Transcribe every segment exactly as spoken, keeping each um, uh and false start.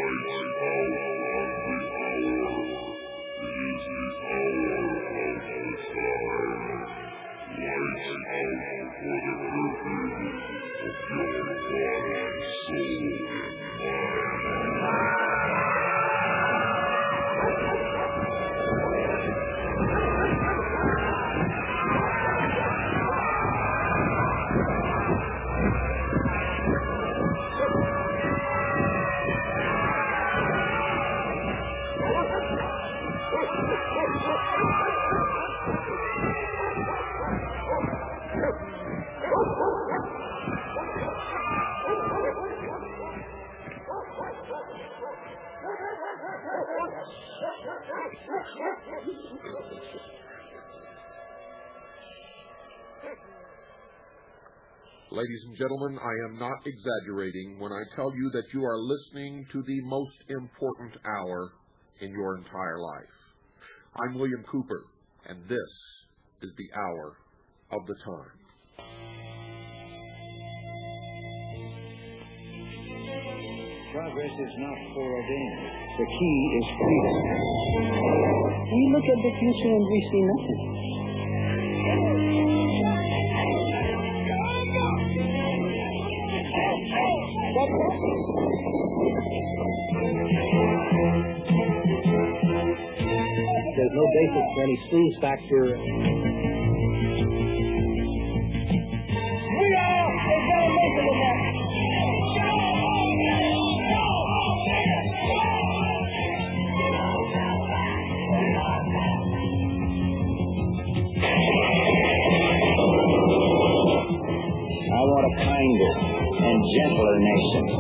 Ladies and gentlemen, I am not exaggerating when I tell you that you are listening to the most important hour in your entire life. I'm William Cooper, and this is the hour of the time. Progress is not foreordained. The key is freedom. We look at the future and we see nothing. There's no basis for any squeeze factor. We are experimental in that. I want a kinder and gentler nation.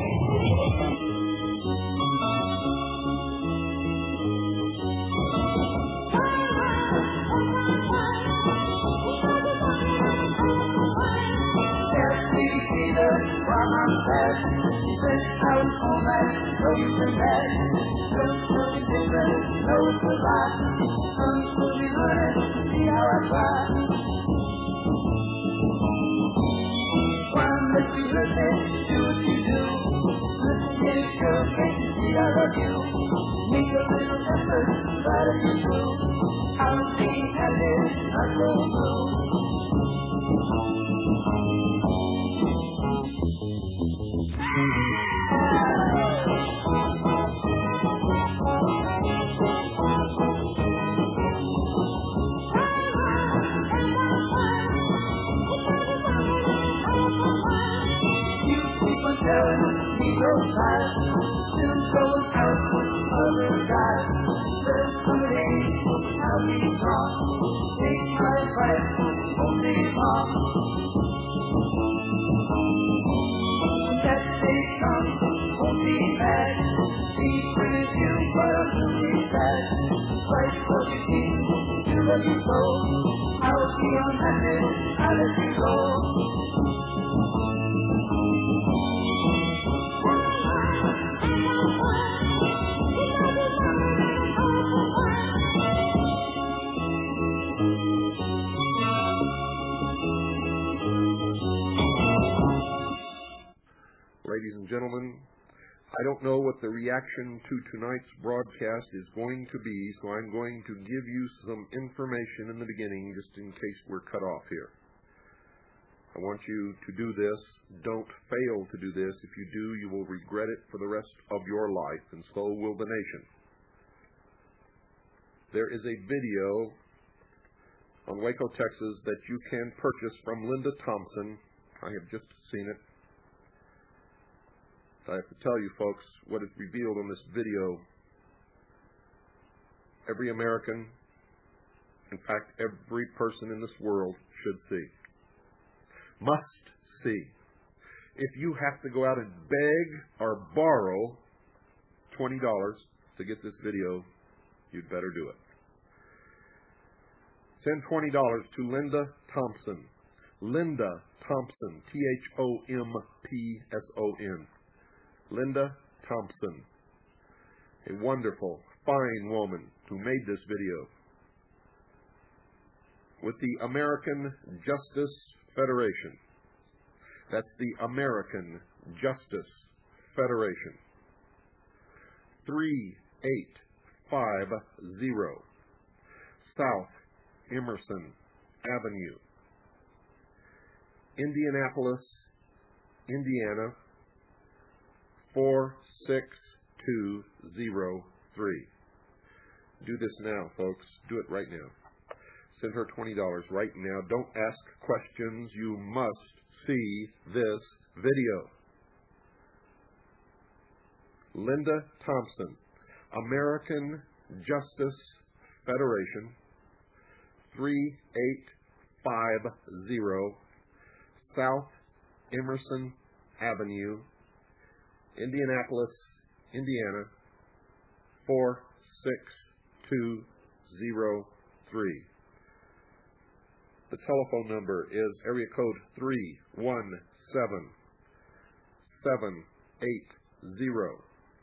Ladies and gentlemen, I don't know what the reaction to tonight's broadcast is going to be, so I'm going to give you some information in the beginning just in case we're cut off here. I want you to do this. Don't fail to do this. If you do, you will regret it for the rest of your life, and so will the nation. There is a video on Waco, Texas, that you can purchase from Linda Thompson. I have just seen it. I have to tell you, folks, what is revealed on this video, every American, in fact, every person in this world should see. Must see. If you have to go out and beg or borrow twenty dollars to get this video, you'd better do it. Send twenty dollars to Linda Thompson. Linda Thompson, T H O M P S O N. Linda Thompson, a wonderful, fine woman who made this video with the American Justice Federation. That's the American Justice Federation. three eight five zero South Emerson Avenue, Indianapolis, Indiana, four six two zero three. Do this now, folks. Do it right now. Send her twenty dollars right now. Don't ask questions. You must see this video. Linda Thompson, American Justice Federation, three eight five zero South Emerson Avenue, Indianapolis, Indiana, four six two zero three. The telephone number is area code three one seven, seven eight zero,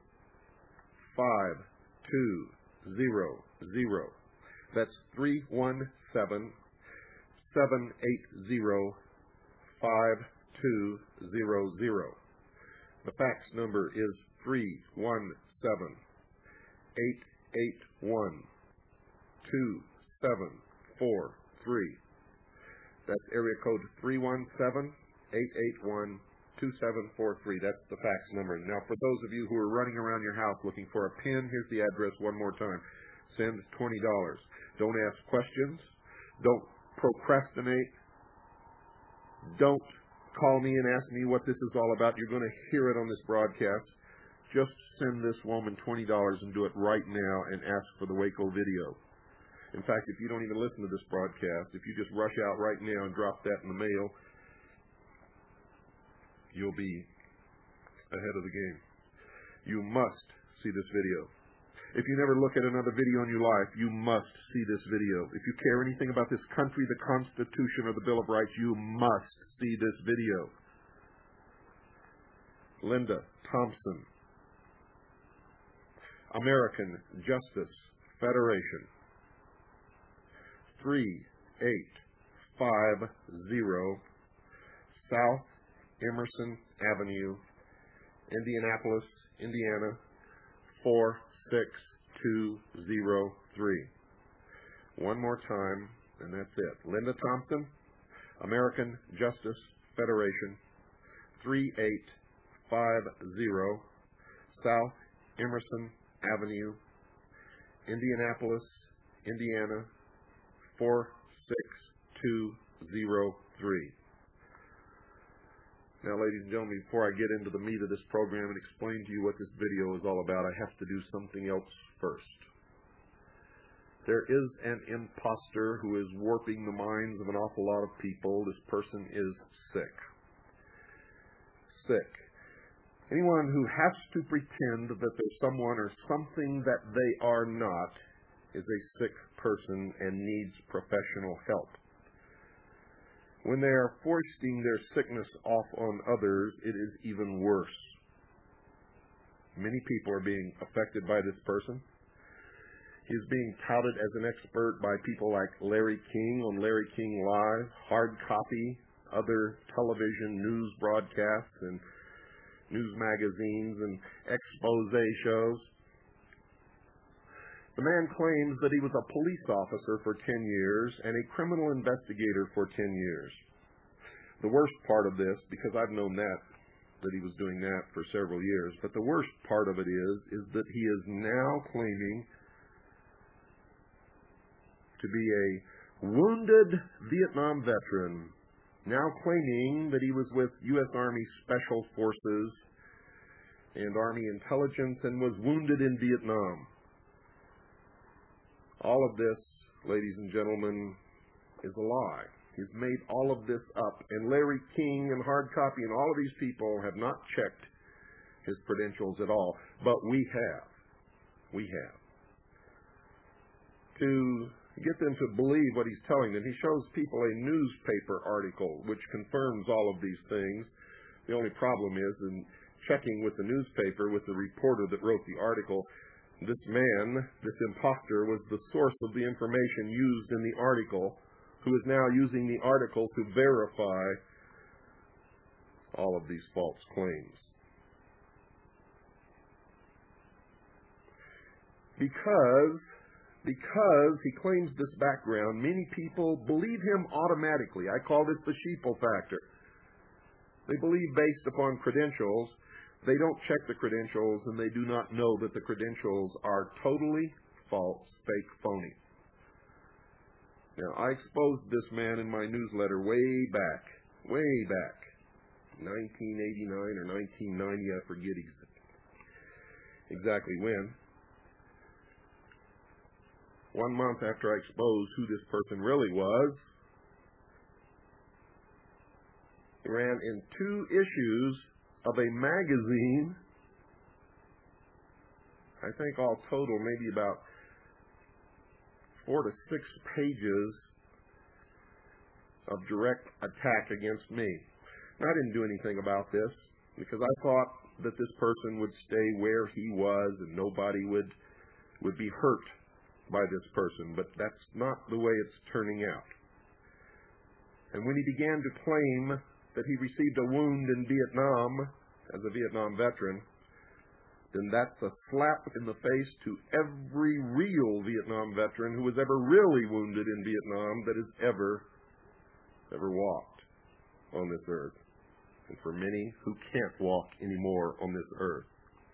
five two zero zero. That's three one seven, seven eight zero, five two zero zero. The fax number is three one seven, eight eight one, two seven four three. That's area code three one seven, eight eight one, two seven four three. That's the fax number. Now, for those of you who are running around your house looking for a pen, here's the address one more time. Send twenty dollars. Don't ask questions. Don't procrastinate. Don't call me and ask me what this is all about. You're going to hear it on this broadcast. Just send this woman twenty dollars and do it right now and ask for the Waco video. In fact, if you don't even listen to this broadcast, if you just rush out right now and drop that in the mail, you'll be ahead of the game. You must see this video. If you never look at another video in your life, you must see this video. If you care anything about this country, the Constitution, or the Bill of Rights, you must see this video. Linda Thompson, American Justice Federation, three eight five zero South Emerson Avenue, Indianapolis, Indiana, four six two zero three. One more time, and that's it. Linda Thompson, American Justice Federation, three eight five zero South Emerson Avenue, Indianapolis, Indiana, four six two zero three. Now, ladies and gentlemen, before I get into the meat of this program and explain to you what this video is all about, I have to do something else first. There is an imposter who is warping the minds of an awful lot of people. This person is sick. Sick. Anyone who has to pretend that they're someone or something that they are not is a sick person and needs professional help. When they are foisting their sickness off on others, it is even worse. Many people are being affected by this person. He is being touted as an expert by people like Larry King on Larry King Live, Hard Copy, other television news broadcasts and news magazines and expose shows. The man claims that he was a police officer for ten years and a criminal investigator for ten years. The worst part of this, because I've known that, that he was doing that for several years, but the worst part of it is, is that he is now claiming to be a wounded Vietnam veteran, now claiming that he was with U S Army Special Forces and Army Intelligence and was wounded in Vietnam. All of this, ladies and gentlemen, is a lie. He's made all of this up. And Larry King and Hard Copy and all of these people have not checked his credentials at all. But we have. We have. To get them to believe what he's telling them, he shows people a newspaper article which confirms all of these things. The only problem is in checking with the newspaper, with the reporter that wrote the article, this man, this imposter, was the source of the information used in the article, who is now using the article to verify all of these false claims. because, because he claims this background, many people believe him automatically. I call this the sheeple factor. They believe based upon credentials. They don't check the credentials, and they do not know that the credentials are totally false, fake, phony. Now, I exposed this man in my newsletter way back, way back, nineteen eighty-nine or nineteen ninety, I forget exactly when. One month after I exposed who this person really was, he ran in two issues of a magazine, I think all total maybe about four to six pages of direct attack against me. And I didn't do anything about this because I thought that this person would stay where he was and nobody would would be hurt by this person, but that's not the way it's turning out. And when he began to claim that he received a wound in Vietnam as a Vietnam veteran, then that's a slap in the face to every real Vietnam veteran who was ever really wounded in Vietnam that has ever, ever walked on this earth. And for many who can't walk anymore on this earth.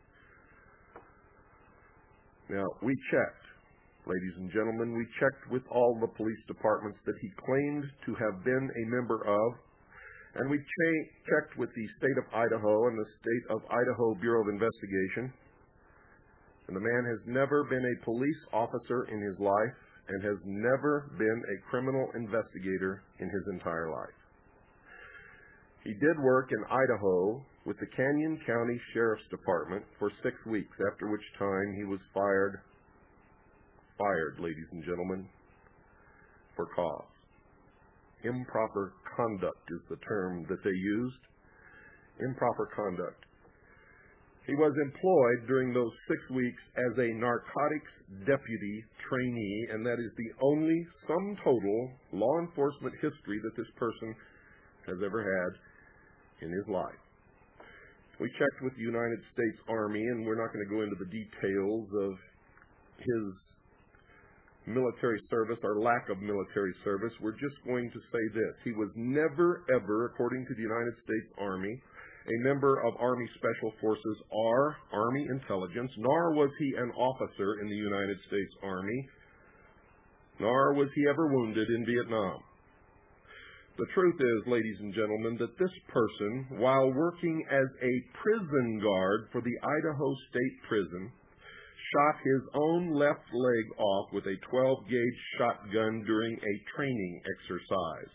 Now, we checked, ladies and gentlemen, we checked with all the police departments that he claimed to have been a member of, and we cha- checked with the state of Idaho and the state of Idaho Bureau of Investigation. And the man has never been a police officer in his life and has never been a criminal investigator in his entire life. He did work in Idaho with the Canyon County Sheriff's Department for six weeks, after which time he was fired, fired, ladies and gentlemen, for cause. Improper conduct is the term that they used. Improper conduct. He was employed during those six weeks as a narcotics deputy trainee, and that is the only sum total law enforcement history that this person has ever had in his life. We checked with the United States Army, and we're not going to go into the details of his military service or lack of military service. We're just going to say this. He was never, ever, according to the United States Army, a member of Army Special Forces or Army Intelligence, nor was he an officer in the United States Army, nor was he ever wounded in Vietnam. The truth is, ladies and gentlemen, that this person, while working as a prison guard for the Idaho State Prison, shot his own left leg off with a twelve gauge shotgun during a training exercise.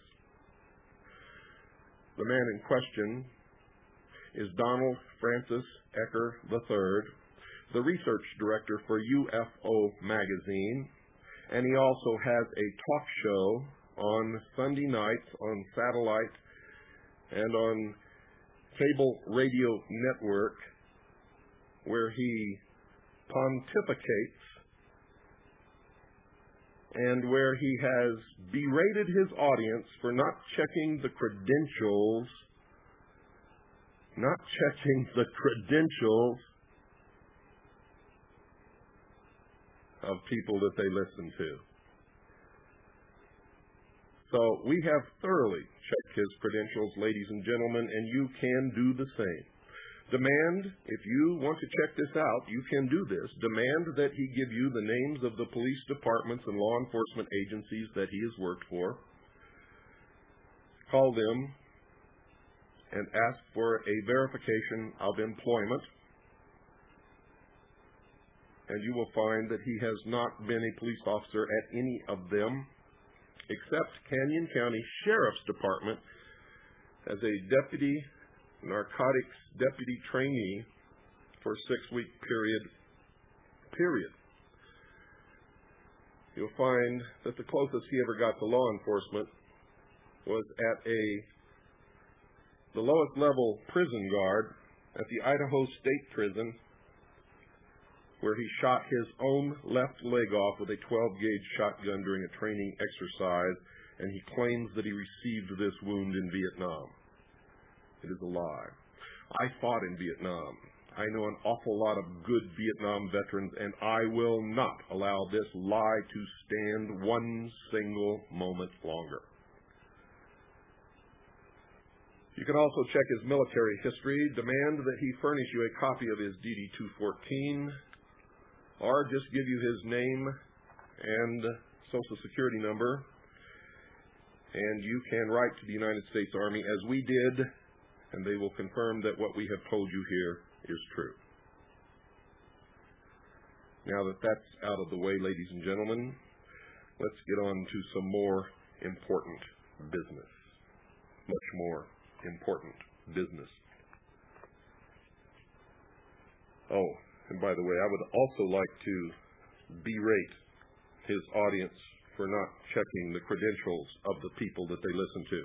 The man in question is Donald Francis Ecker the third, the research director for U F O magazine, and he also has a talk show on Sunday nights on satellite and on cable radio network where he pontificates and where he has berated his audience for not checking the credentials, not checking the credentials of people that they listen to. So we have thoroughly checked his credentials, ladies and gentlemen, and you can do the same. Demand, if you want to check this out, you can do this. Demand that he give you the names of the police departments and law enforcement agencies that he has worked for. Call them and ask for a verification of employment. And you will find that he has not been a police officer at any of them, except Canyon County Sheriff's Department as a deputy narcotics deputy trainee for a six-week period, period. You'll find that the closest he ever got to law enforcement was at a the lowest level prison guard at the Idaho State Prison, where he shot his own left leg off with a twelve gauge shotgun during a training exercise, and he claims that he received this wound in Vietnam. It is a lie. I fought in Vietnam. I know an awful lot of good Vietnam veterans, and I will not allow this lie to stand one single moment longer. You can also check his military history, demand that he furnish you a copy of his D D two fourteen, or just give you his name and Social Security number, and you can write to the United States Army as we did, and they will confirm that what we have told you here is true. Now that that's out of the way, ladies and gentlemen, let's get on to some more important business. Much more important business. Oh, and by the way, I would also like to berate his audience for not checking the credentials of the people that they listen to.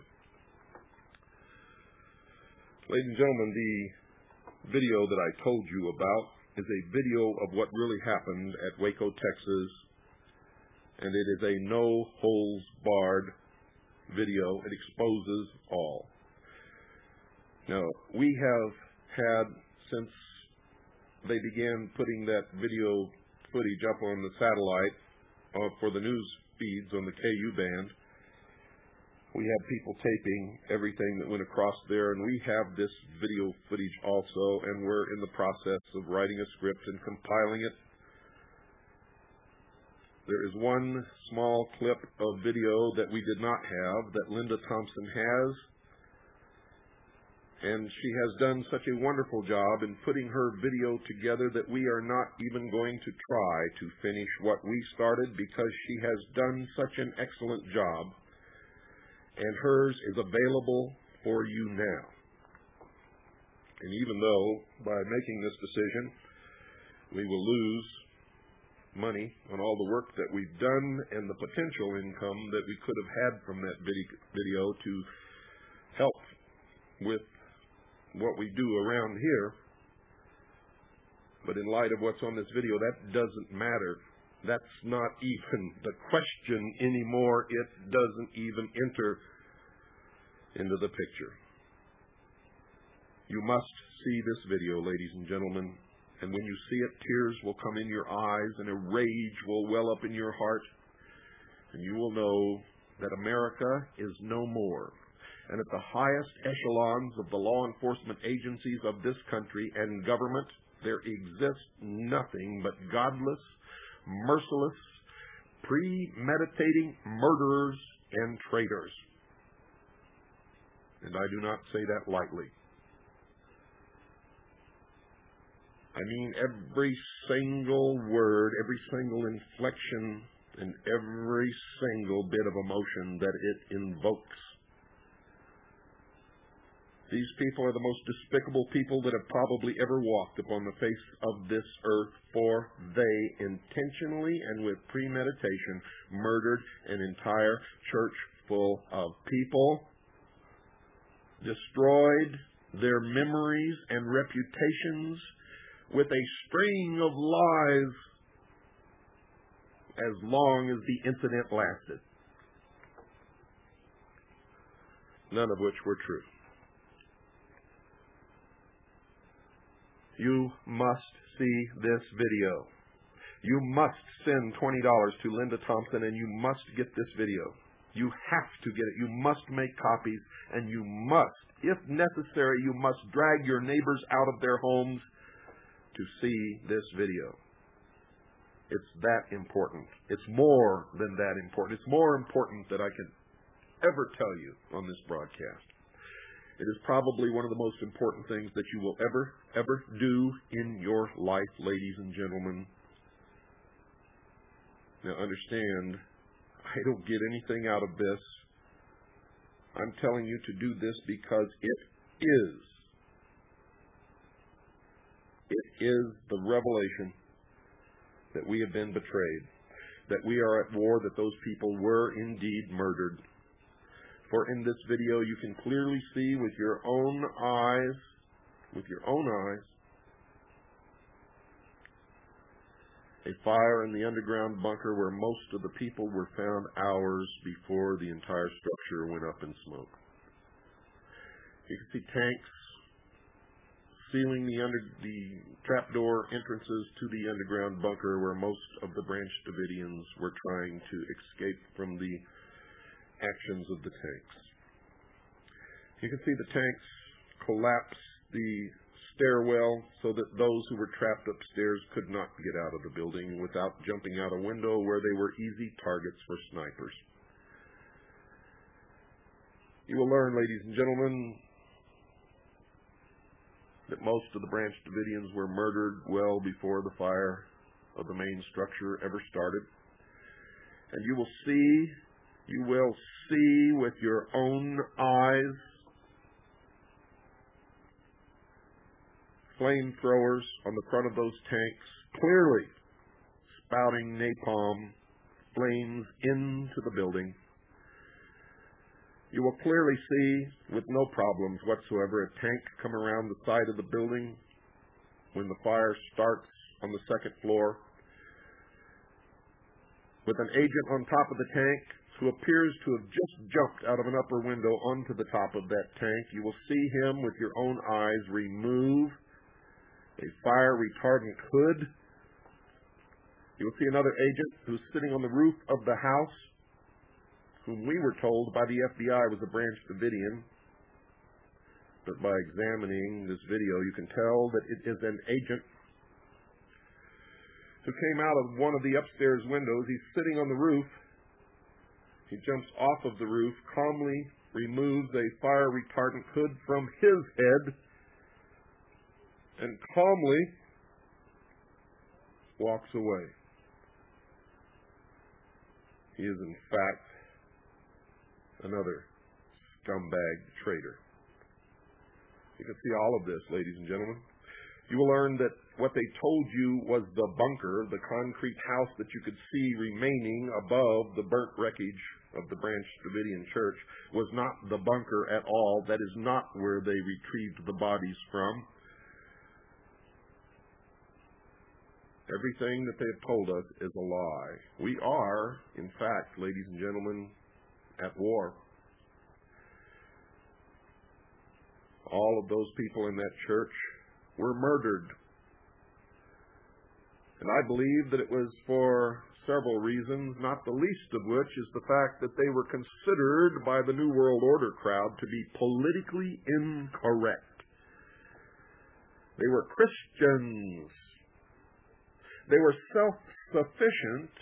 Ladies and gentlemen, the video that I told you about is a video of what really happened at Waco, Texas, and it is a no-holds-barred video. It exposes all. Now, we have had, since they began putting that video footage up on the satellite uh, for the news feeds on the K U band, we had people taping everything that went across there, and we have this video footage also, and we're in the process of writing a script and compiling it. There is one small clip of video that we did not have that Linda Thompson has, and she has done such a wonderful job in putting her video together that we are not even going to try to finish what we started because she has done such an excellent job, and hers is available for you now. And even though by making this decision we will lose money on all the work that we've done and the potential income that we could have had from that video to help with what we do around here, but in light of what's on this video, that doesn't matter. That's not even the question anymore. It doesn't even enter into the picture. You must see this video, ladies and gentlemen, and when you see it, tears will come in your eyes and a rage will well up in your heart, and you will know that America is no more. And at the highest echelons of the law enforcement agencies of this country and government, there exists nothing but godless, merciless, premeditating murderers and traitors. And I do not say that lightly. I mean every single word, every single inflection, and every single bit of emotion that it invokes. These people are the most despicable people that have probably ever walked upon the face of this earth, for they intentionally and with premeditation murdered an entire church full of people, destroyed their memories and reputations with a string of lies as long as the incident lasted, none of which were true. You must see this video. You must send twenty dollars to Linda Thompson, and you must get this video. You have to get it. You must make copies, and you must, if necessary, you must drag your neighbors out of their homes to see this video. It's that important. It's more than that important. It's more important than I can ever tell you on this broadcast. It is probably one of the most important things that you will ever, ever do in your life, ladies and gentlemen. Now understand, I don't get anything out of this. I'm telling you to do this because it is. It is the revelation that we have been betrayed, that we are at war, that those people were indeed murdered. For in this video, you can clearly see with your own eyes, with your own eyes, a fire in the underground bunker where most of the people were found hours before the entire structure went up in smoke. You can see tanks sealing the under the trapdoor entrances to the underground bunker where most of the Branch Davidians were trying to escape from the actions of the tanks. You can see the tanks collapse the stairwell so that those who were trapped upstairs could not get out of the building without jumping out a window where they were easy targets for snipers. You will learn, ladies and gentlemen, that most of the Branch Davidians were murdered well before the fire of the main structure ever started. And you will see, you will see with your own eyes flamethrowers on the front of those tanks, clearly spouting napalm flames into the building. You will clearly see, with no problems whatsoever, a tank come around the side of the building when the fire starts on the second floor, with an agent on top of the tank who appears to have just jumped out of an upper window onto the top of that tank. You will see him with your own eyes remove a fire retardant hood. You will see another agent who's sitting on the roof of the house, whom we were told by the F B I was a Branch Davidian. But by examining this video, you can tell that it is an agent who came out of one of the upstairs windows. He's sitting on the roof. He jumps off of the roof, calmly removes a fire retardant hood from his head, and calmly walks away. He is, in fact, another scumbag traitor. You can see all of this, ladies and gentlemen. You will learn that what they told you was the bunker, the concrete house that you could see remaining above the burnt wreckage of the Branch Davidian Church, was not the bunker at all. That is not where they retrieved the bodies from. Everything that they have told us is a lie. We are, in fact, ladies and gentlemen, at war. All of those people in that church were murdered. And I believe that it was for several reasons, not the least of which is the fact that they were considered by the New World Order crowd to be politically incorrect. They were Christians. They were self-sufficient,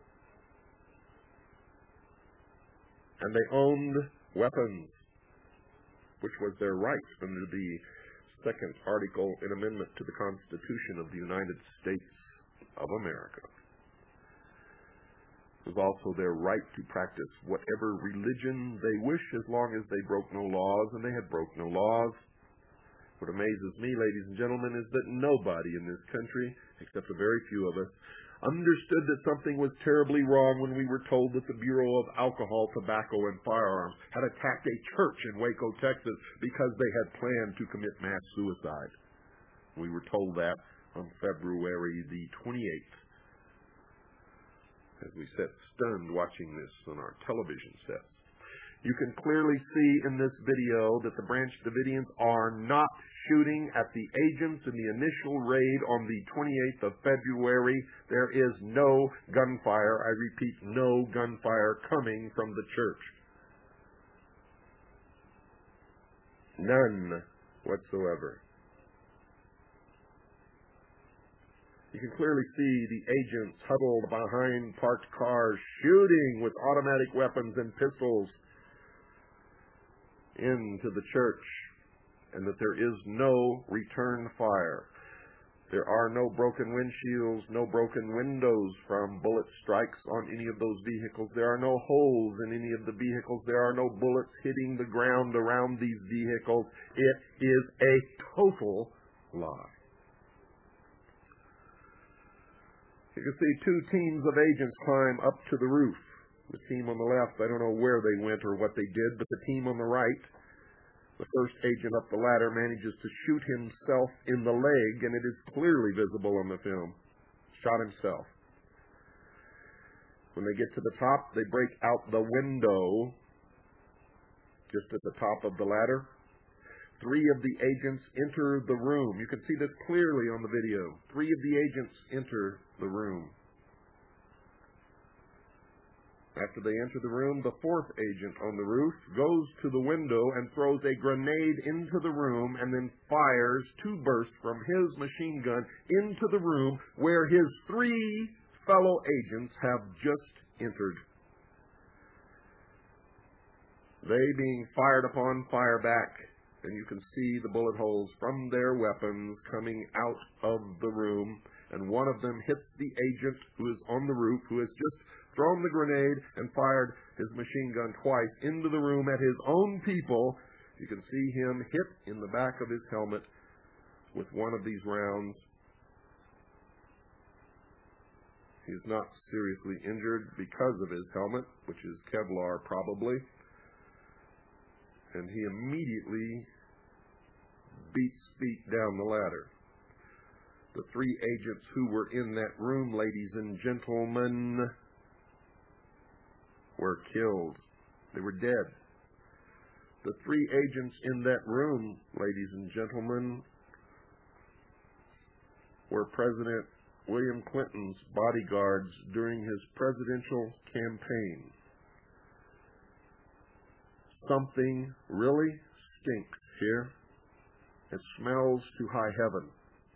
and they owned weapons, which was their right under the second article and amendment to the Constitution of the United States of America. It was also their right to practice whatever religion they wish, as long as they broke no laws, and they had broke no laws. What amazes me, ladies and gentlemen, is that nobody in this country, except a very few of us, understood that something was terribly wrong when we were told that the Bureau of Alcohol, Tobacco, and Firearms had attacked a church in Waco, Texas, because they had planned to commit mass suicide. We were told that on February the twenty-eighth, as we sat stunned watching this on our television sets. You can clearly see in this video that the Branch Davidians are not shooting at the agents in the initial raid on the twenty-eighth of February. There is no gunfire, I repeat, no gunfire coming from the church. None whatsoever. You can clearly see the agents huddled behind parked cars, shooting with automatic weapons and pistols into the church, and that there is no return fire. There are no broken windshields, no broken windows from bullet strikes on any of those vehicles. There are no holes in any of the vehicles. There are no bullets hitting the ground around these vehicles. It is a total lie. You can see two teams of agents climb up to the roof. The team on the left, I don't know where they went or what they did, but the team on the right, the first agent up the ladder manages to shoot himself in the leg, and it is clearly visible on the film. Shot himself. When they get to the top, they break out the window just at the top of the ladder. Three of the agents enter the room. You can see this clearly on the video. Three of the agents enter the room. After they enter the room, the fourth agent on the roof goes to the window and throws a grenade into the room and then fires two bursts from his machine gun into the room where his three fellow agents have just entered. They being fired upon fire back, and you can see the bullet holes from their weapons coming out of the room, and one of them hits the agent who is on the roof, who has just thrown the grenade and fired his machine gun twice into the room at his own people. You can see him hit in the back of his helmet with one of these rounds. He is not seriously injured because of his helmet, which is Kevlar probably. And he immediately beats feet down the ladder. The three agents who were in that room, ladies and gentlemen, were killed. They were dead. The three agents in that room, ladies and gentlemen, were President William Clinton's bodyguards during his presidential campaign. Something really stinks here. It smells to high heaven.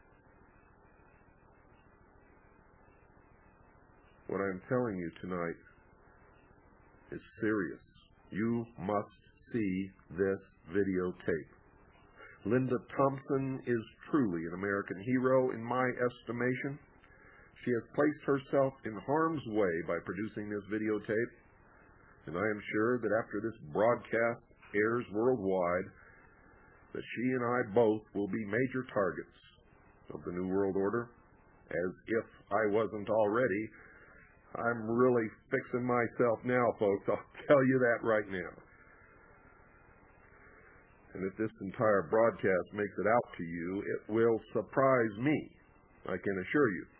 What I'm telling you tonight is serious. You must see this videotape. Linda Thompson is truly an American hero in my estimation. She has placed herself in harm's way by producing this videotape, and I am sure that after this broadcast airs worldwide, that she and I both will be major targets of the New World Order, as if I wasn't already. I'm really fixing myself now, folks. I'll tell you that right now. And if this entire broadcast makes it out to you, it will surprise me, I can assure you.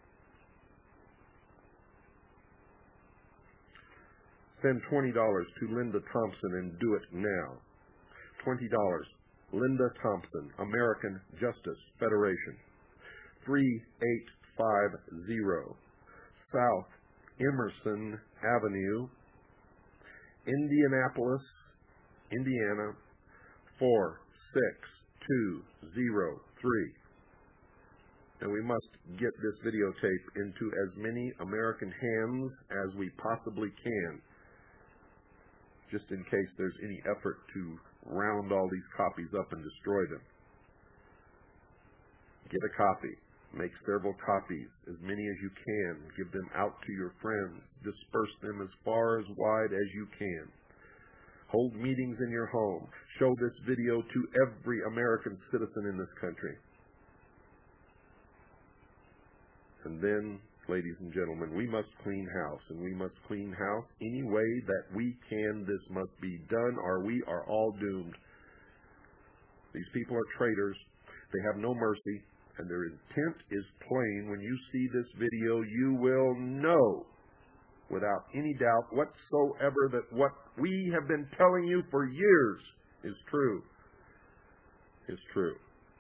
Send twenty dollars to Linda Thompson and do it now. twenty dollars. Linda Thompson, American Justice Federation. three eight five zero South Emerson Avenue, Indianapolis, Indiana, four six two zero three. And we must get this videotape into as many American hands as we possibly can, just in case there's any effort to round all these copies up and destroy them. Get a copy. Make several copies, as many as you can. Give them out to your friends. Disperse them as far as wide as you can. Hold meetings in your home. Show this video to every American citizen in this country. And then, ladies and gentlemen, we must clean house, and we must clean house any way that we can. This must be done, or we are all doomed. These people are traitors. They have no mercy. And their intent is plain. When you see this video, you will know without any doubt whatsoever that what we have been telling you for years is true. Is true.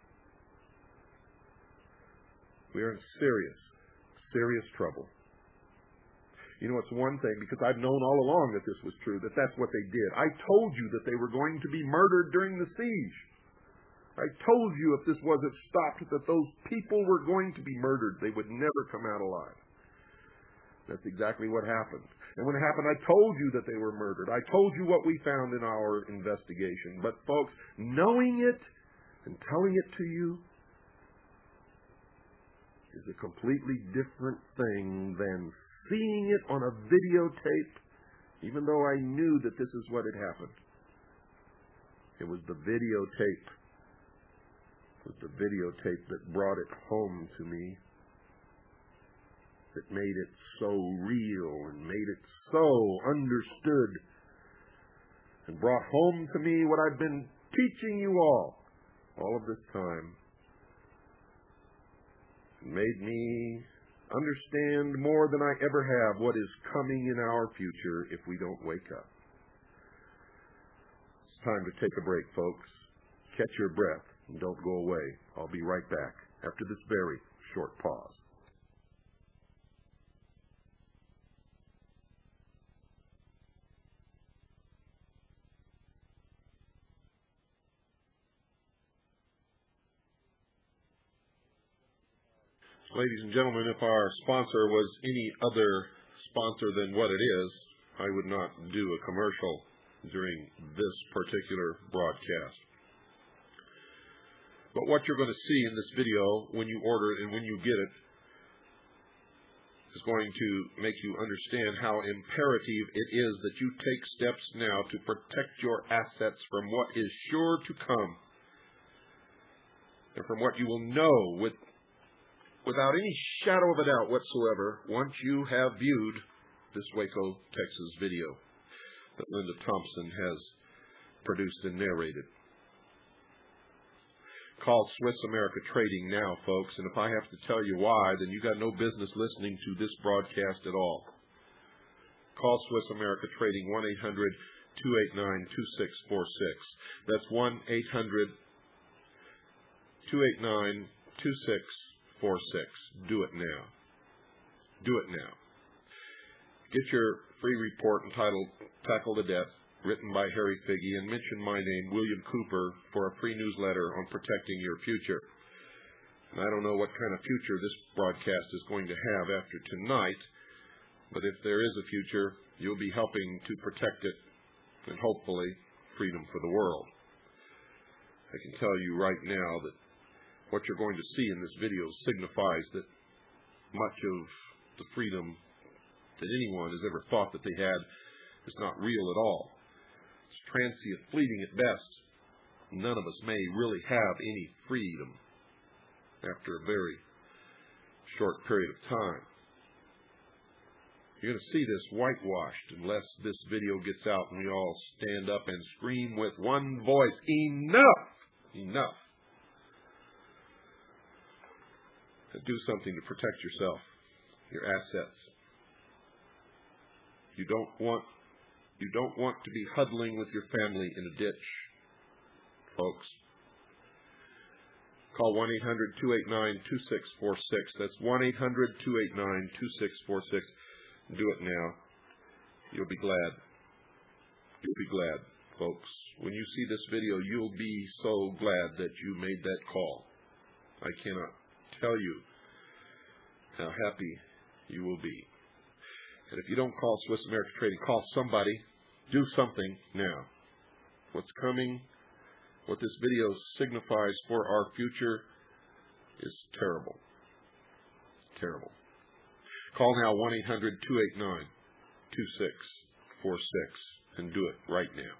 We are in serious, serious trouble. You know, it's one thing, because I've known all along that this was true, that that's what they did. I told you that they were going to be murdered during the siege. I told you if this wasn't stopped that those people were going to be murdered. They would never come out alive. That's exactly what happened. And when it happened, I told you that they were murdered. I told you what we found in our investigation. But folks, knowing it and telling it to you is a completely different thing than seeing it on a videotape, even though I knew that this is what had happened. It was the videotape. It was the videotape that brought it home to me, that made it so real and made it so understood, and brought home to me what I've been teaching you all, all of this time. It made me understand more than I ever have what is coming in our future if we don't wake up. It's time to take a break, folks. Catch your breath and don't go away. I'll be right back after this very short pause. Ladies and gentlemen, if our sponsor was any other sponsor than what it is, I would not do a commercial during this particular broadcast. But what you're going to see in this video when you order it and when you get it is going to make you understand how imperative it is that you take steps now to protect your assets from what is sure to come and from what you will know with without any shadow of a doubt whatsoever once you have viewed this Waco, Texas video that Linda Thompson has produced and narrated. Call Swiss America Trading now, folks, and if I have to tell you why, then you got no business listening to this broadcast at all. Call Swiss America Trading, one eight hundred, two eight nine, two six four six. That's one eight hundred, two eight nine, two six four six. Do it now. Do it now. Get your free report entitled Tackle the Debt, written by Harry Figge, and mention my name, William Cooper, for a free newsletter on protecting your future. And I don't know what kind of future this broadcast is going to have after tonight, but if there is a future, you'll be helping to protect it and hopefully freedom for the world. I can tell you right now that what you're going to see in this video signifies that much of the freedom that anyone has ever thought that they had is not real at all. It's transient, fleeting at best. None of us may really have any freedom after a very short period of time. You're going to see this whitewashed unless this video gets out and we all stand up and scream with one voice, enough! Enough! Do something to protect yourself, your assets. You don't want you don't want to be huddling with your family in a ditch, folks. Call one eight hundred, two eight nine, two six four six. That's one eight hundred, two eight nine, two six four six. Do it now. You'll be glad. You'll be glad, folks. When you see this video, you'll be so glad that you made that call. I cannot tell you how happy you will be. And if you don't call Swiss America Trading, call somebody. Do something now. What's coming, what this video signifies for our future is terrible. Terrible. Call now one eight hundred, two eight nine, two six four six and do it right now.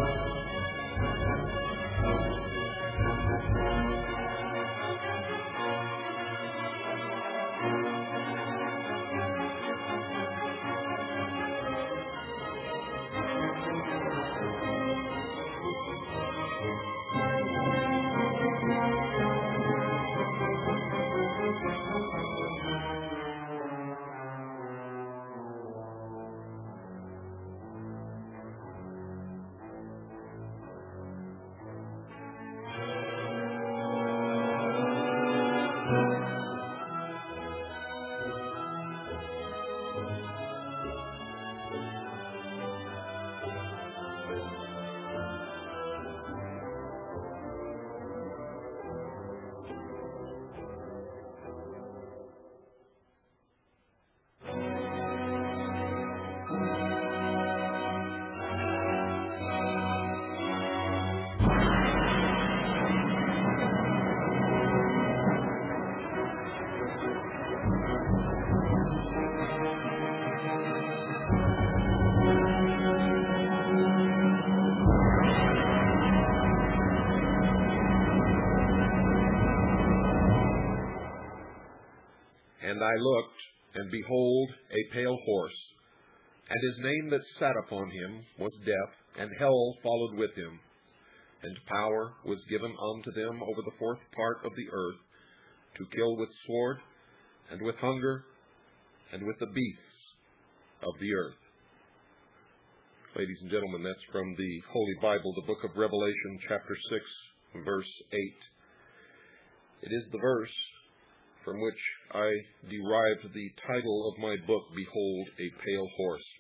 And I looked, and behold, a pale horse, and his name that sat upon him was Death, and hell followed with him. And power was given unto them over the fourth part of the earth, to kill with sword, and with hunger, and with the beasts of the earth. Ladies and gentlemen, that's from the Holy Bible, the book of Revelation, chapter six, verse eight. It is the verse from which I derived the title of my book, Behold, a Pale Horse.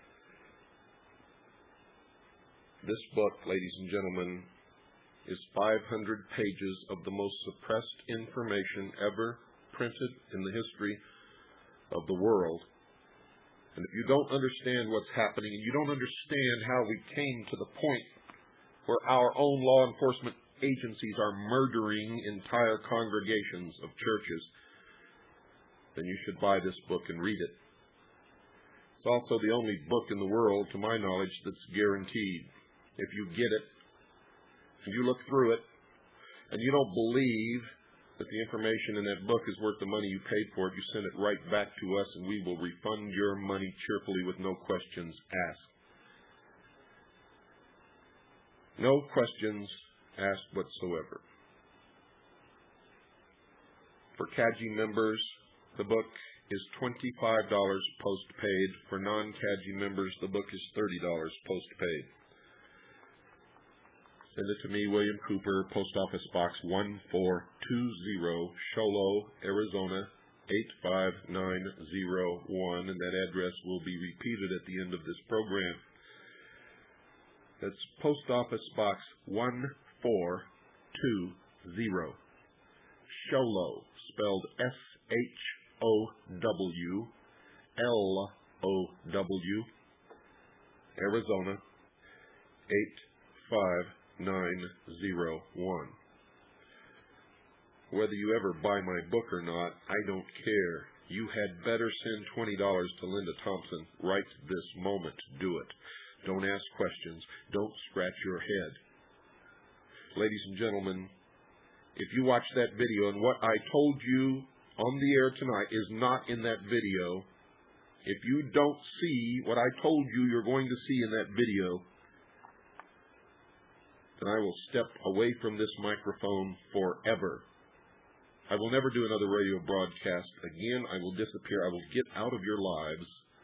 This book, ladies and gentlemen, is five hundred pages of the most suppressed information ever printed in the history of the world. And if you don't understand what's happening, and you don't understand how we came to the point where our own law enforcement agencies are murdering entire congregations of churches, then you should buy this book and read it. It's also the only book in the world, to my knowledge, that's guaranteed. If you get it, and you look through it, and you don't believe that the information in that book is worth the money you paid for it, you send it right back to us, and we will refund your money cheerfully with no questions asked. No questions asked whatsoever. For C A G I members, the book is twenty-five dollars post-paid. For non-C A G I members, the book is thirty dollars post-paid. Send it to me, William Cooper, Post Office Box one four two zero, Show Low, Arizona, eight five nine zero one, and that address will be repeated at the end of this program. That's Post Office Box one four two zero, Show Low, spelled S H O W L O W, Arizona, eight five nine zero one. Whether you ever buy my book or not, I don't care. You had better send twenty dollars to Linda Thompson right this moment. Do it. Don't ask questions. Don't scratch your head. Ladies and gentlemen, if you watch that video and what I told you on the air tonight is not in that video, if you don't see what I told you you're going to see in that video, then I will step away from this microphone forever. I will never do another radio broadcast again. I will disappear. I will get out of your lives.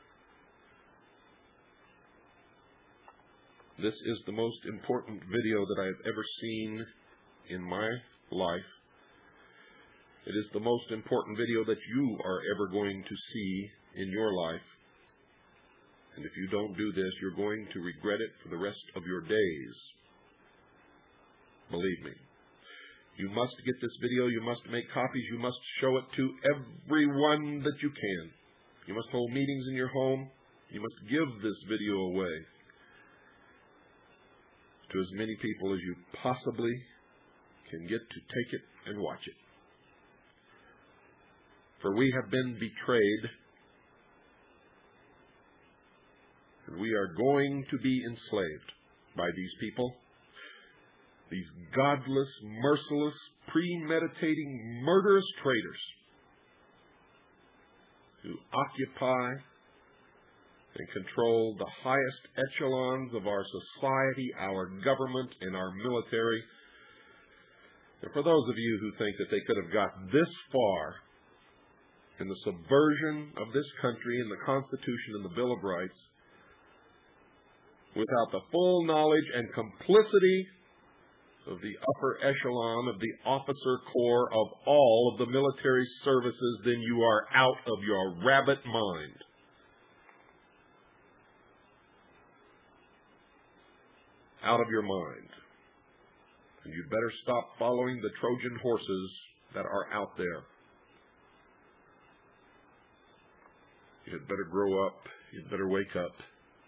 This is the most important video that I have ever seen in my life. It is the most important video that you are ever going to see in your life. And if you don't do this, you're going to regret it for the rest of your days. Believe me. You must get this video. You must make copies. You must show it to everyone that you can. You must hold meetings in your home. You must give this video away to as many people as you possibly can get to take it and watch it. For we have been betrayed, and we are going to be enslaved. by these people, these godless, merciless, premeditating, murderous traitors who occupy and control the highest echelons of our society, our government, and our military. And for those of you who think that they could have got this far in the subversion of this country and the Constitution and the Bill of Rights without the full knowledge and complicity of the upper echelon of the officer corps of all of the military services, then you are out of your rabbit mind. Out of your mind. And you'd better stop following the Trojan horses that are out there. You'd better grow up. You'd better wake up.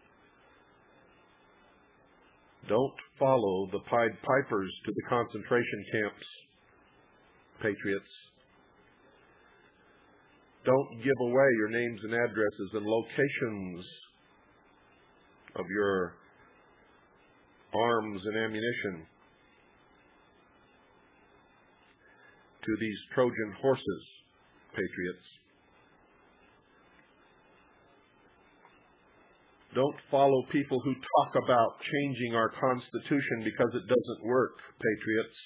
Don't follow the Pied Pipers to the concentration camps, patriots. Don't give away your names and addresses and locations of your arms and ammunition to these Trojan horses, patriots. Don't follow people who talk about changing our Constitution because it doesn't work, patriots.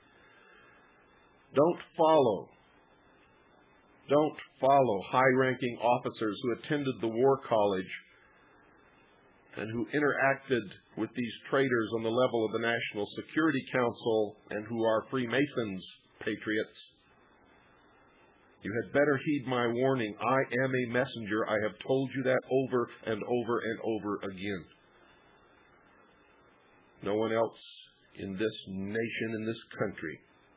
Don't follow. Don't follow high-ranking officers who attended the War College and who interacted with these traitors on the level of the National Security Council and who are Freemasons, patriots. You had better heed my warning. I am a messenger. I have told you that over and over and over again. No one else in this nation, in this country,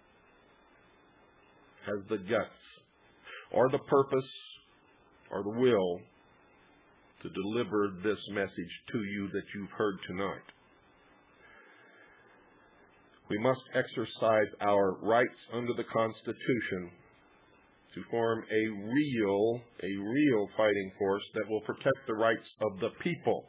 has the guts or the purpose or the will to deliver this message to you that you've heard tonight. We must exercise our rights under the Constitution to form a real, a real fighting force that will protect the rights of the people.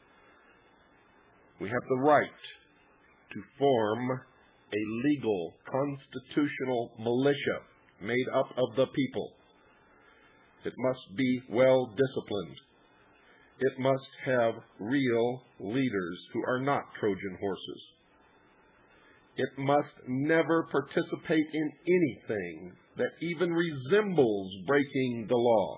We have the right to form a legal, constitutional militia made up of the people. It must be well disciplined. It must have real leaders who are not Trojan horses. It must never participate in anything that even resembles breaking the law.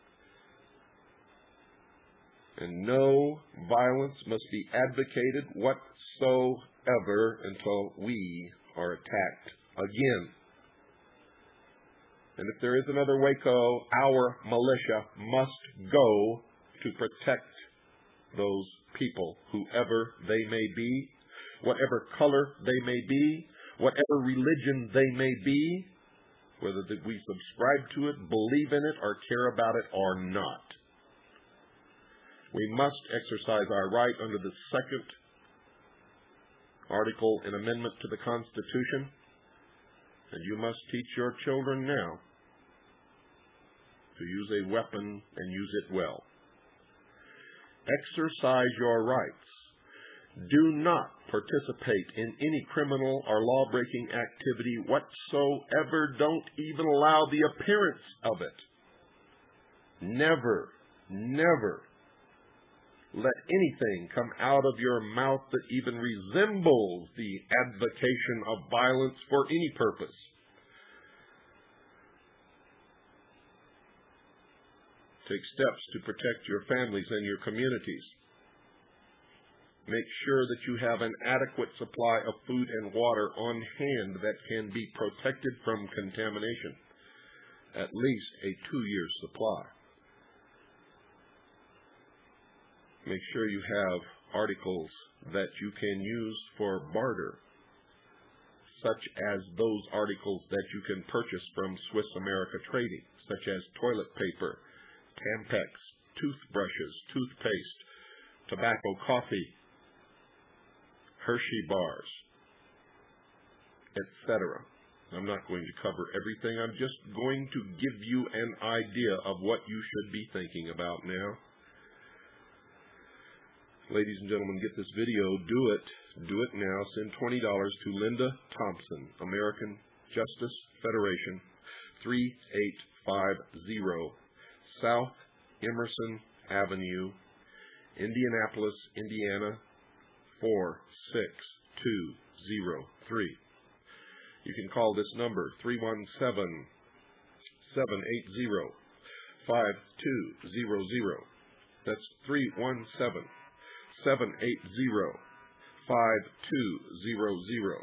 And no violence must be advocated whatsoever until we are attacked again. And if there is another Waco, our militia must go to protect those people, whoever they may be, whatever color they may be, whatever religion they may be, whether we subscribe to it, believe in it, or care about it or not. We must exercise our right under the second article and amendment to the Constitution, and you must teach your children now to use a weapon and use it well. Exercise your rights. Do not participate in any criminal or law-breaking activity whatsoever. Don't even allow the appearance of it. Never, never let anything come out of your mouth that even resembles the advocation of violence for any purpose. Take steps to protect your families and your communities. Make sure that you have an adequate supply of food and water on hand that can be protected from contamination, at least a two-year supply. Make sure you have articles that you can use for barter, such as those articles that you can purchase from Swiss America Trading, such as toilet paper, Tampax, toothbrushes, toothpaste, tobacco, coffee, Hershey bars, et cetera. I'm not going to cover everything. I'm just going to give you an idea of what you should be thinking about now. Ladies and gentlemen, get this video. Do it. Do it now. Send twenty dollars to Linda Thompson, American Justice Federation, three eight five zero South Emerson Avenue, Indianapolis, Indiana, four six two zero three. You can call this number, three one seven, seven eight zero, five two zero zero. That's three one seven, seven eight zero, five two zero zero.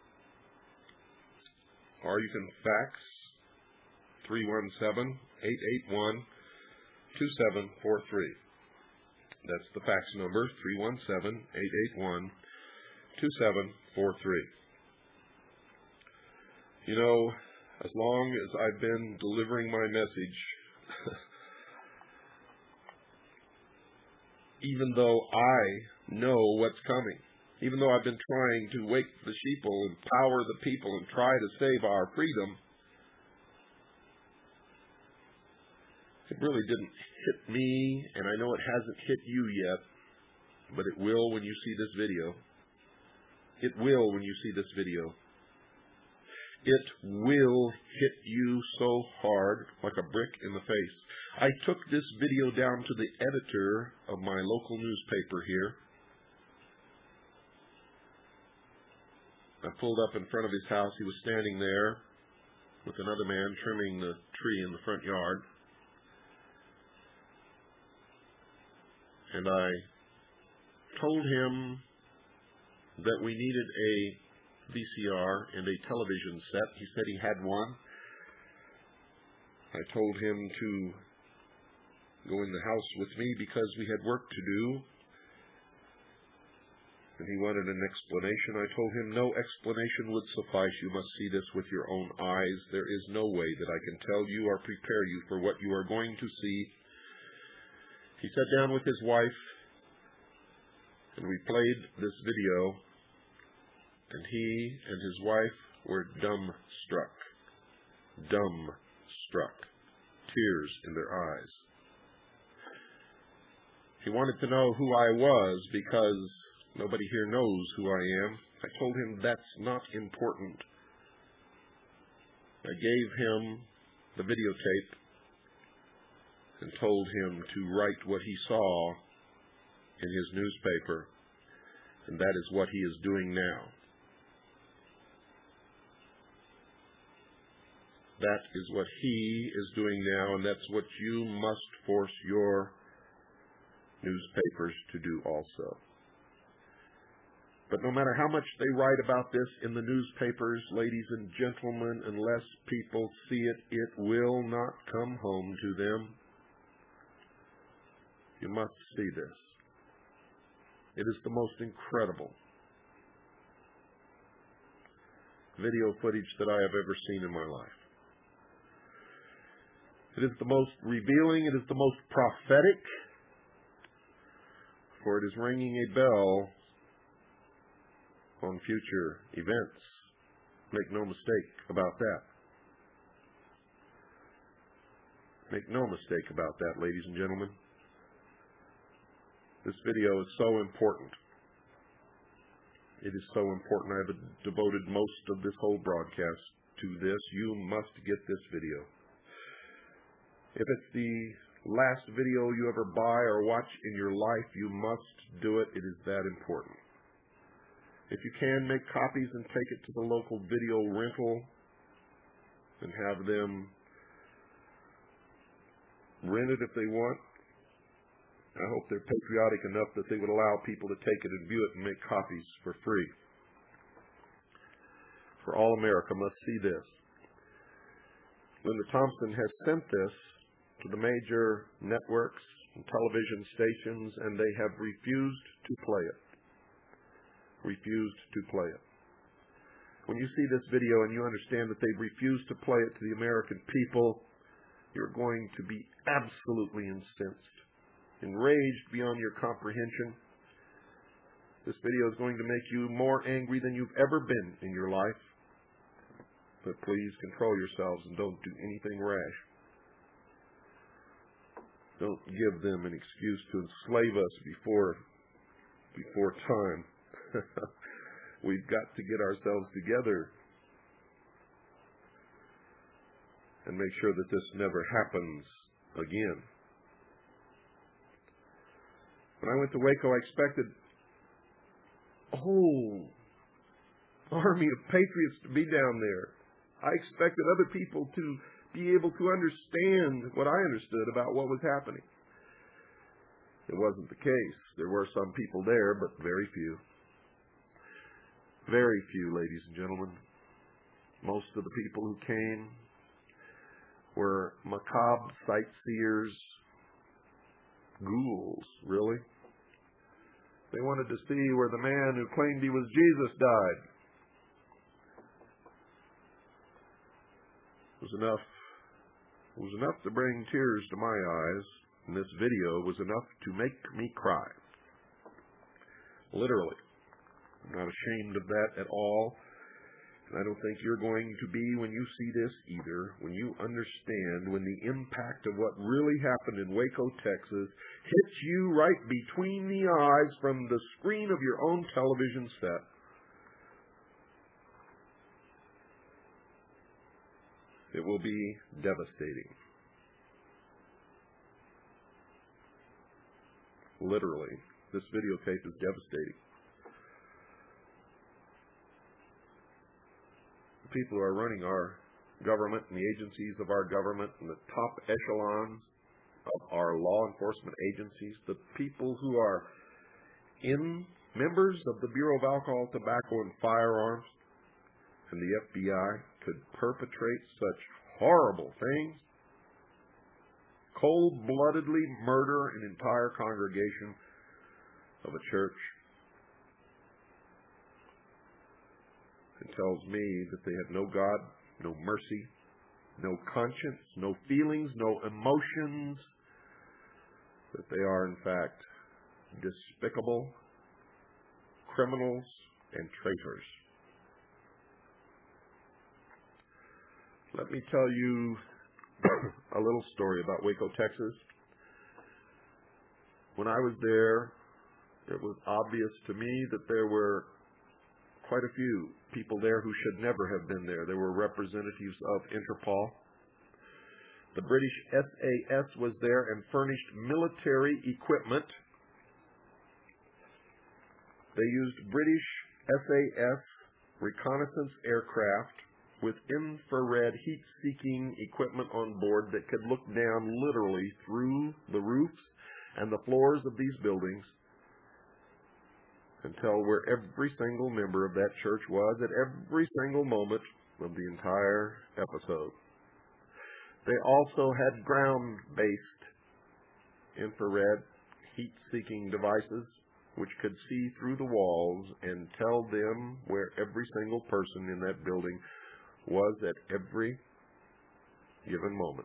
Or you can fax three one seven, eight eight one, two seven four three. That's the fax number, three one seven, eight eight one, two seven four three. You know, as long as I've been delivering my message, even though I know what's coming, even though I've been trying to wake the sheeple, empower the people, and try to save our freedom, it really didn't hit me, and I know it hasn't hit you yet, but it will when you see this video. It will when you see this video. It will hit you so hard, like a brick in the face. I took this video down to the editor of my local newspaper here. I pulled up in front of his house. He was standing there with another man trimming the tree in the front yard. And I told him that we needed a V C R and a television set. He said he had one. I told him to go in the house with me because we had work to do. And he wanted an explanation. I told him no explanation would suffice. You must see this with your own eyes. There is no way that I can tell you or prepare you for what you are going to see. He sat down with his wife, and we played this video. And he and his wife were dumbstruck, dumbstruck, tears in their eyes. He wanted to know who I was because nobody here knows who I am. I told him that's not important. I gave him the videotape and told him to write what he saw in his newspaper, and that is what he is doing now. That is what he is doing now, and that's what you must force your newspapers to do also. But no matter how much they write about this in the newspapers, ladies and gentlemen, unless people see it, it will not come home to them. You must see this. It is the most incredible video footage that I have ever seen in my life. It is the most revealing, it is the most prophetic, for it is ringing a bell on future events. Make no mistake about that. Make no mistake about that, ladies and gentlemen. This video is so important. It is so important. I have devoted most of this whole broadcast to this. You must get this video. If it's the last video you ever buy or watch in your life, you must do it. It is that important. If you can, make copies and take it to the local video rental and have them rent it if they want. I hope they're patriotic enough that they would allow people to take it and view it and make copies for free. For all America must see this. Linda Thompson has sent this to the major networks and television stations, and they have refused to play it. Refused to play it. When you see this video and you understand that they've refused to play it to the American people, you're going to be absolutely incensed, enraged beyond your comprehension. This video is going to make you more angry than you've ever been in your life. But please control yourselves and don't do anything rash. Don't give them an excuse to enslave us before before time. We've got to get ourselves together and make sure that this never happens again. When I went to Waco, I expected a whole army of patriots to be down there. I expected other people to be able to understand what I understood about what was happening. It wasn't the case. There were some people there, but very few. Very few, ladies and gentlemen. Most of the people who came were macabre sightseers, ghouls, really. They wanted to see where the man who claimed he was Jesus died. It was enough. It was enough to bring tears to my eyes, and this video was enough to make me cry. Literally. I'm not ashamed of that at all. And I don't think you're going to be when you see this either, when you understand when the impact of what really happened in Waco, Texas, hits you right between the eyes from the screen of your own television set. It will be devastating. Literally, this videotape is devastating. People who are running our government and the agencies of our government and the top echelons of our law enforcement agencies, the people who are in members of the Bureau of Alcohol, Tobacco, and Firearms and the F B I could perpetrate such horrible things, cold-bloodedly murder an entire congregation of a church. It tells me that they have no God, no mercy, no conscience, no feelings, no emotions, that they are, in fact, despicable criminals and traitors. Let me tell you a little story about Waco, Texas. When I was there, it was obvious to me that there were quite a few people there who should never have been there. There were representatives of Interpol. The British S A S was there and furnished military equipment. They used British S A S reconnaissance aircraft with infrared heat-seeking equipment on board that could look down literally through the roofs and the floors of these buildings and tell where every single member of that church was at every single moment of the entire episode. They also had ground-based infrared heat-seeking devices which could see through the walls and tell them where every single person in that building was at every given moment.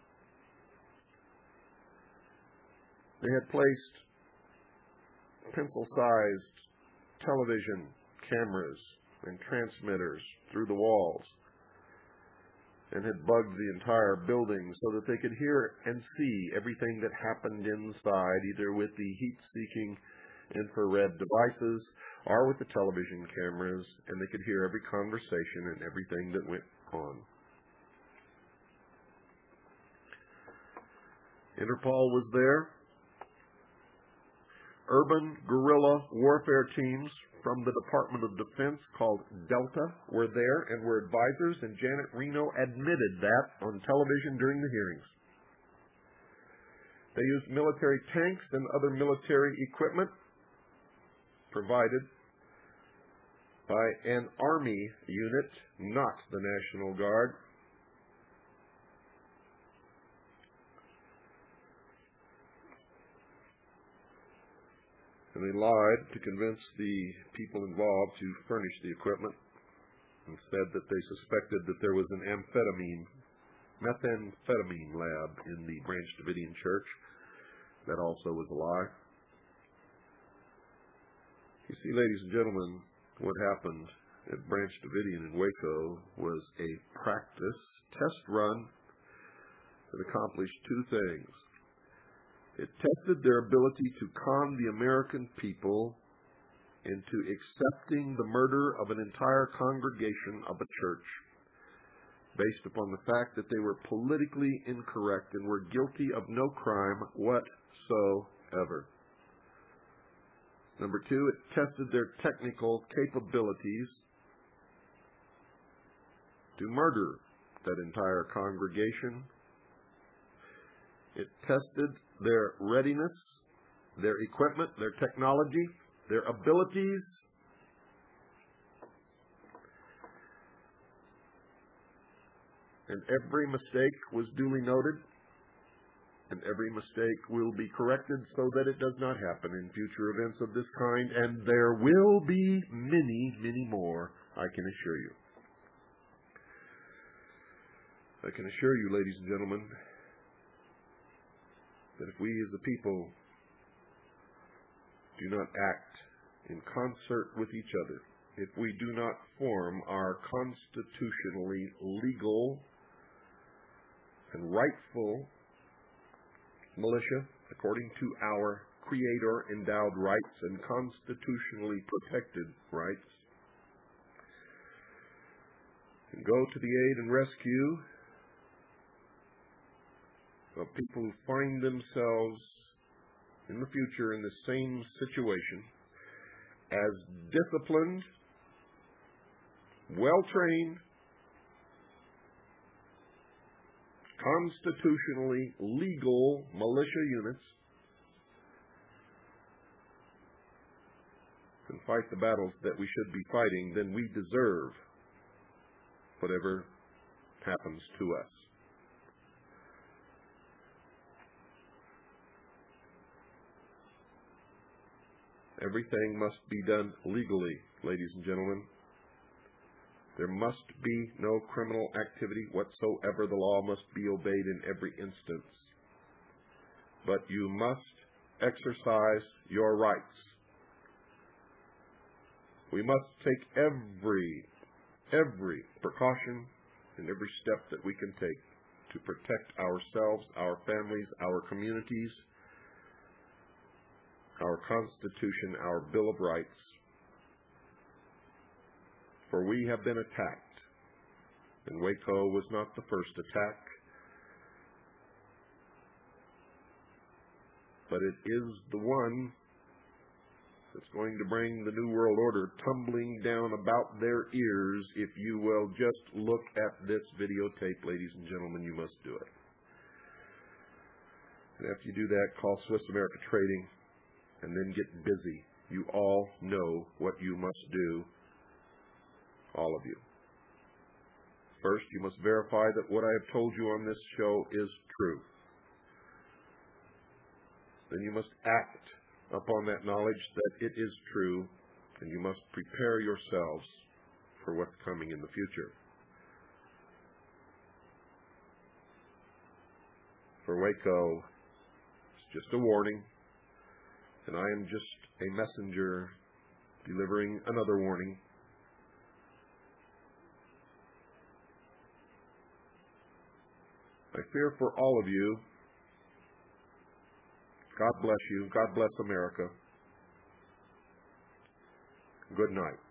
They had placed pencil-sized television cameras and transmitters through the walls and had bugged the entire building so that they could hear and see everything that happened inside, either with the heat-seeking infrared devices or with the television cameras, and they could hear every conversation and everything that went on. Interpol was there. Urban guerrilla warfare teams from the Department of Defense called Delta were there and were advisors, and Janet Reno admitted that on television during the hearings. They used military tanks and other military equipment provided by an Army unit, not the National Guard. And they lied to convince the people involved to furnish the equipment and said that they suspected that there was an amphetamine, methamphetamine lab in the Branch Davidian Church. That also was a lie. You see, ladies and gentlemen, what happened at Branch Davidian in Waco was a practice test run that accomplished two things. It tested their ability to con the American people into accepting the murder of an entire congregation of a church based upon the fact that they were politically incorrect and were guilty of no crime whatsoever. Number two, it tested their technical capabilities to murder that entire congregation. It tested their readiness, their equipment, their technology, their abilities. And every mistake was duly noted, and every mistake will be corrected so that it does not happen in future events of this kind, and there will be many, many more, I can assure you. I can assure you, ladies and gentlemen, that if we as a people do not act in concert with each other, if we do not form our constitutionally legal and rightful militia according to our Creator-endowed rights and constitutionally protected rights, and go to the aid and rescue of people who find themselves in the future in the same situation, as disciplined, well-trained, constitutionally legal militia units, and fight the battles that we should be fighting, then we deserve whatever happens to us. Everything must be done legally, ladies and gentlemen. There must be no criminal activity whatsoever. The law must be obeyed in every instance. But you must exercise your rights. We must take every, every precaution and every step that we can take to protect ourselves, our families, our communities, our Constitution, our Bill of Rights. For we have been attacked, and Waco was not the first attack, but it is the one that's going to bring the New World Order tumbling down about their ears. If you will just look at this videotape, ladies and gentlemen, you must do it. And after you do that, call Swiss America Trading, and then get busy. You all know what you must do, all of you. First, you must verify that what I have told you on this show is true. Then you must act upon that knowledge that it is true, and you must prepare yourselves for what's coming in the future. For Waco, it's just a warning, and I am just a messenger delivering another warning. I fear for all of you. God bless you. God bless America. Good night.